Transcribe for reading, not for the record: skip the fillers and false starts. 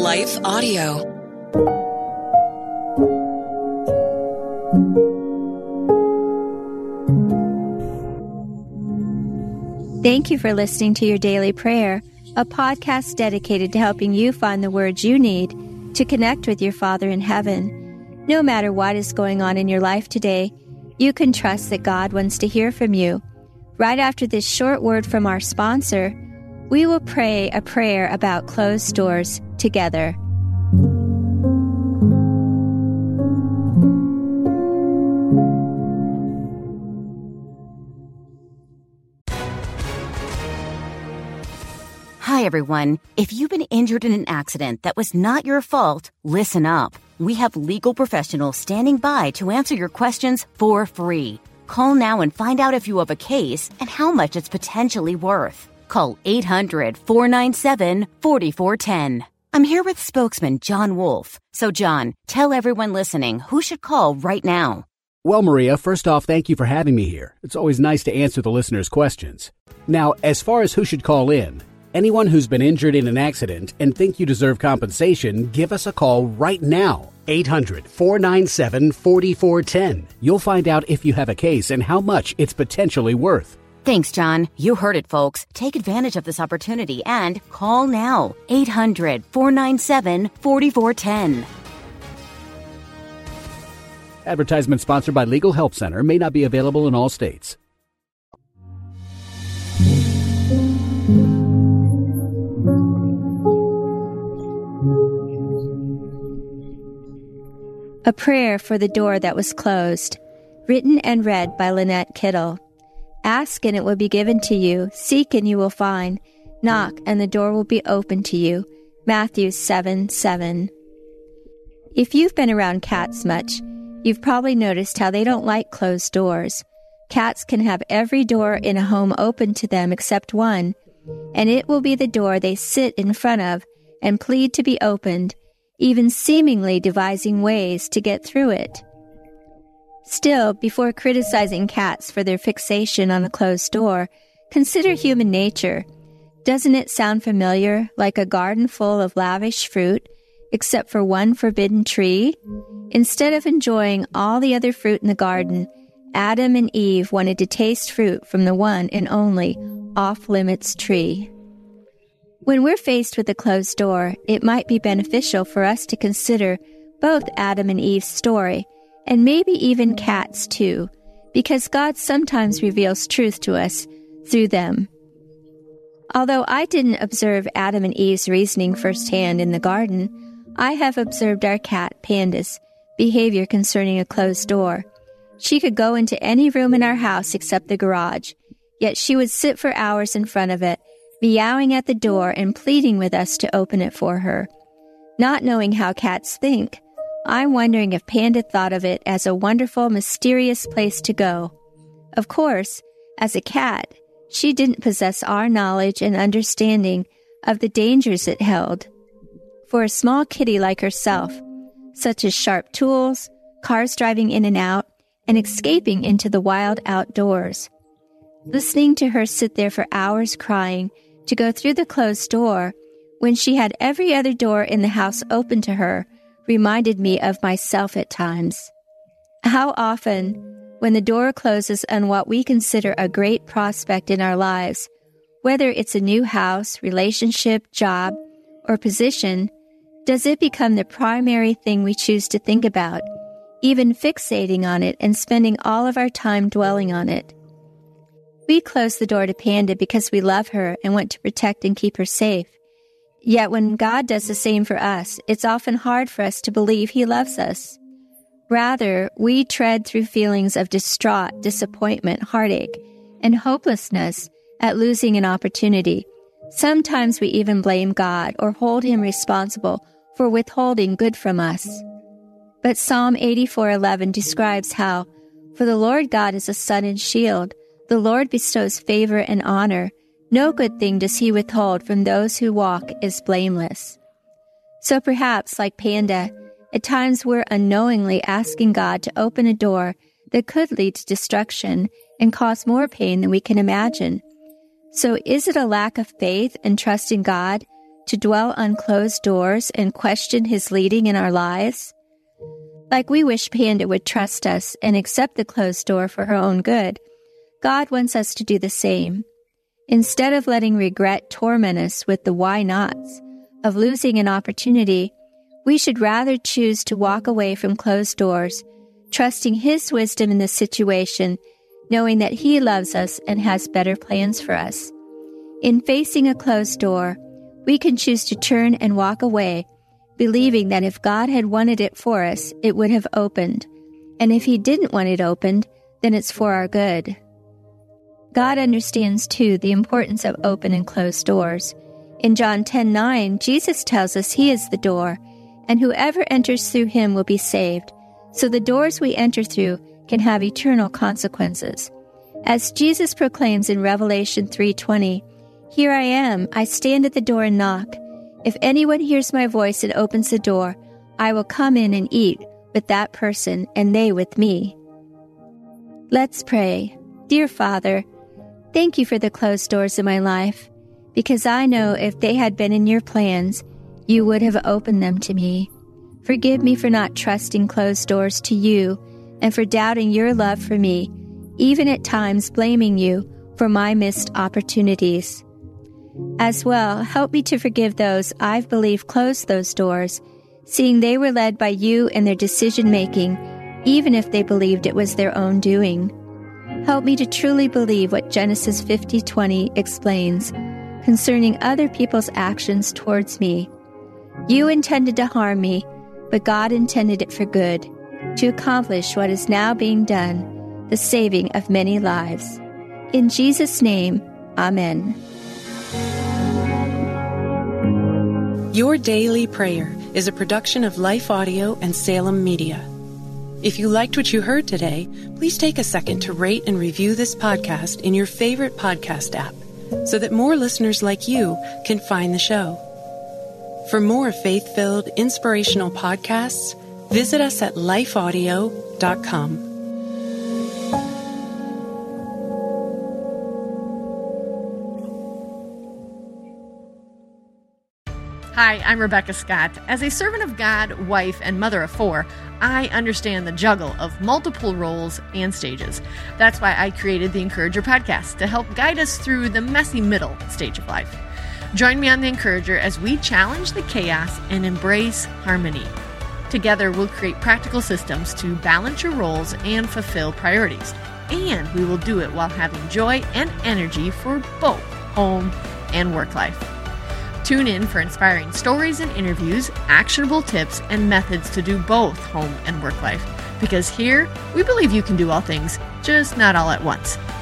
Life Audio. Thank you for listening to Your Daily Prayer, a podcast dedicated to helping you find the words you need to connect with your Father in heaven. No matter what is going on in your life today, you can trust that God wants to hear from you. Right after this short word from our sponsor, we will pray a prayer about closed doors together. Hi, everyone. If you've been injured in an accident that was not your fault, listen up. We have legal professionals standing by to answer your questions for free. Call now and find out if you have a case and how much it's potentially worth. Call 800-497-4410. I'm here with spokesman John Wolf. So, John, tell everyone listening who should call right now. Well, Maria, first off, thank you for having me here. It's always nice to answer the listeners' questions. Now, as far as who should call in, anyone who's been injured in an accident and think you deserve compensation, give us a call right now. 800-497-4410. You'll find out if you have a case and how much it's potentially worth. Thanks, John. You heard it, folks. Take advantage of this opportunity and call now. 800-497-4410. Advertisement sponsored by Legal Help Center. May not be available in all states. A Prayer for the Door That Was Closed, written and read by Lynette Kittle. Ask and it will be given to you. Seek and you will find. Knock and the door will be opened to you. Matthew 7:7. If you've been around cats much, you've probably noticed how they don't like closed doors. Cats can have every door in a home open to them except one, and it will be the door they sit in front of and plead to be opened, even seemingly devising ways to get through it. Still, before criticizing cats for their fixation on a closed door, consider human nature. Doesn't it sound familiar, like a garden full of lavish fruit, except for one forbidden tree? Instead of enjoying all the other fruit in the garden, Adam and Eve wanted to taste fruit from the one and only off-limits tree. When we're faced with a closed door, it might be beneficial for us to consider both Adam and Eve's story, and maybe even cats too, because God sometimes reveals truth to us through them. Although I didn't observe Adam and Eve's reasoning firsthand in the garden, I have observed our cat, Panda's, behavior concerning a closed door. She could go into any room in our house except the garage, yet she would sit for hours in front of it, meowing at the door and pleading with us to open it for her. Not knowing how cats think, I'm wondering if Panda thought of it as a wonderful, mysterious place to go. Of course, as a cat, she didn't possess our knowledge and understanding of the dangers it held. For a small kitty like herself, such as sharp tools, cars driving in and out, and escaping into the wild outdoors. Listening to her sit there for hours crying to go through the closed door when she had every other door in the house open to her reminded me of myself at times. How often, when the door closes on what we consider a great prospect in our lives, whether it's a new house, relationship, job, or position, does it become the primary thing we choose to think about, even fixating on it and spending all of our time dwelling on it? We close the door to Panda because we love her and want to protect and keep her safe. Yet when God does the same for us, it's often hard for us to believe He loves us. Rather, we tread through feelings of distraught, disappointment, heartache, and hopelessness at losing an opportunity. Sometimes we even blame God or hold Him responsible for withholding good from us. But Psalm 84:11 describes how, "For the Lord God is a sun and shield. The Lord bestows favor and honor. No good thing does He withhold from those who walk as blameless." So perhaps, like Panda, at times we're unknowingly asking God to open a door that could lead to destruction and cause more pain than we can imagine. So is it a lack of faith and trust in God to dwell on closed doors and question His leading in our lives? Like we wish Panda would trust us and accept the closed door for her own good, God wants us to do the same. Instead of letting regret torment us with the why nots of losing an opportunity, we should rather choose to walk away from closed doors, trusting His wisdom in the situation, knowing that He loves us and has better plans for us. In facing a closed door, we can choose to turn and walk away, believing that if God had wanted it for us, it would have opened. And if He didn't want it opened, then it's for our good. God understands, too, the importance of open and closed doors. In John 10:9, Jesus tells us He is the door, and whoever enters through Him will be saved. So the doors we enter through can have eternal consequences. As Jesus proclaims in Revelation 3:20, "Here I am, I stand at the door and knock. If anyone hears my voice and opens the door, I will come in and eat with that person and they with me." Let's pray. Dear Father, thank You for the closed doors in my life, because I know if they had been in Your plans, You would have opened them to me. Forgive me for not trusting closed doors to You and for doubting Your love for me, even at times blaming You for my missed opportunities. As well, help me to forgive those I've believed closed those doors, seeing they were led by You in their decision-making, even if they believed it was their own doing. Help me to truly believe what Genesis 50:20 explains concerning other people's actions towards me. You intended to harm me, but God intended it for good, to accomplish what is now being done, the saving of many lives. In Jesus' name, Amen. Your Daily Prayer is a production of Life Audio and Salem Media. If you liked what you heard today, please take a second to rate and review this podcast in your favorite podcast app so that more listeners like you can find the show. For more faith-filled, inspirational podcasts, visit us at lifeaudio.com. Hi, I'm Rebecca Scott. As a servant of God, wife, and mother of 4, I understand the juggle of multiple roles and stages. That's why I created the Encourager podcast to help guide us through the messy middle stage of life. Join me on the Encourager as we challenge the chaos and embrace harmony. Together, we'll create practical systems to balance your roles and fulfill priorities. And we will do it while having joy and energy for both home and work life. Tune in for inspiring stories and interviews, actionable tips, and methods to do both home and work life. Because here, we believe you can do all things, just not all at once.